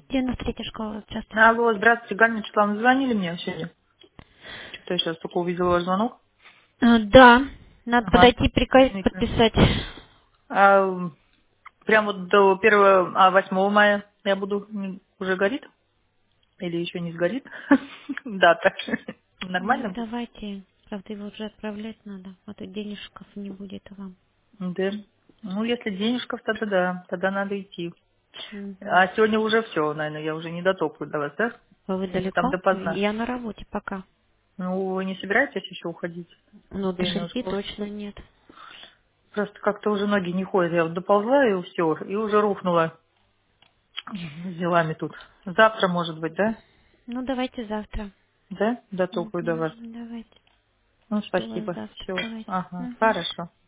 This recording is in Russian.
93-я школа, здравствуйте. Алло, здравствуйте, Галина Вячеславовна, звонили мне сегодня? Что-то я сейчас только увидела ваш звонок. Да, надо Ага. подойти приказ Извините. подписать. Прям вот до 8 мая я буду, уже горит? Или еще не сгорит? Дата. Ну, Нормально будет? давайте. Правда, его уже отправлять надо, а то денежков не будет вам. Да. Ну, если денежков, тогда да, тогда надо идти. Мгм. А сегодня уже все, наверное, я уже не дотопаю до вас, да? А вы Или там далеко? допоздна? Я на работе пока. Ну, вы не собираетесь еще уходить? Но до Время 6 ушло. точно нет. Просто как-то уже ноги не ходят. Я вот доползла и все, и уже рухнула с делами тут. Завтра, может быть, да? Ну, давайте завтра. Да? Дотопаю до вас. Давайте. Ну, Жду вас спасибо. завтра. Все. Давайте. Ага, хорошо.